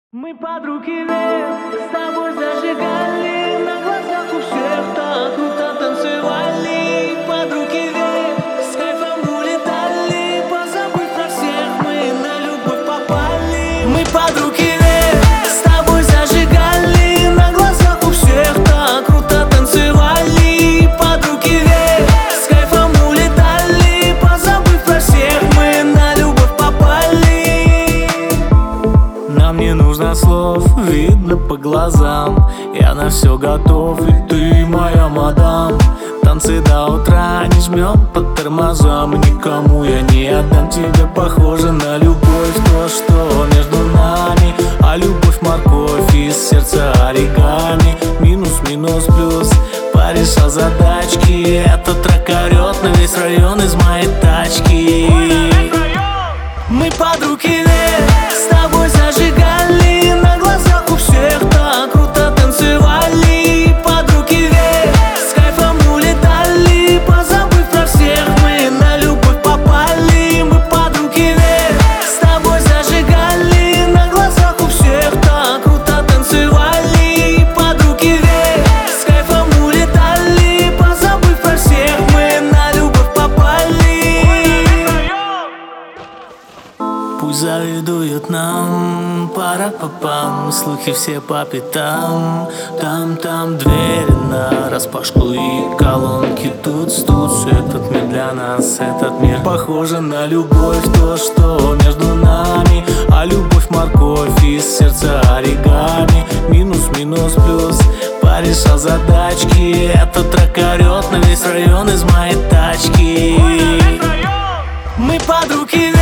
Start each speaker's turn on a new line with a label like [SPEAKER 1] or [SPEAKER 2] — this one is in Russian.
[SPEAKER 1] Мы подруги век, с тобой зажигали, на глазах у всех так круто танцевали. Подруги век, с кайфом улетали, позабыв про всех, мы на любовь попали. Мы подруги век, с тобой зажигали, на глазах у всех так круто танцевали. Подруги век, с кайфом улетали, позабыв про всех, мы на любовь попали. Нам не нужно слов, видно по глазам. Я на все готов, и ты моя мадам. Танцы до утра, не жмем по тормозам. Никому я не отдам, тебе похоже на любовь. То, что между нами, а любовь морковь, из сердца оригами. Минус, минус, плюс, порешал задачки. Этот трек орет на весь район из моей тачки. Мы подруги век, с тобой зажигали, на глазах у всех так круто танцевали. Подруги век, с кайфом улетали, позабыв про всех, мы на любовь попали. Мы подруги век, с тобой зажигали, на глазах у всех так круто танцевали. Подруги век, с кайфом улетали, позабыв про всех, мы на любовь попали. Пусть завидуют нам, пара-па-пам, слухи все по пятам. Там двери нараспашку и колонки тут этот мир для нас, этот мир похоже на любовь. То, что между нами, а любовь морковь, из сердца оригами. Минус, минус, плюс, порешал задачки. Этот трек орет на весь район из моей тачки. Мы подруги.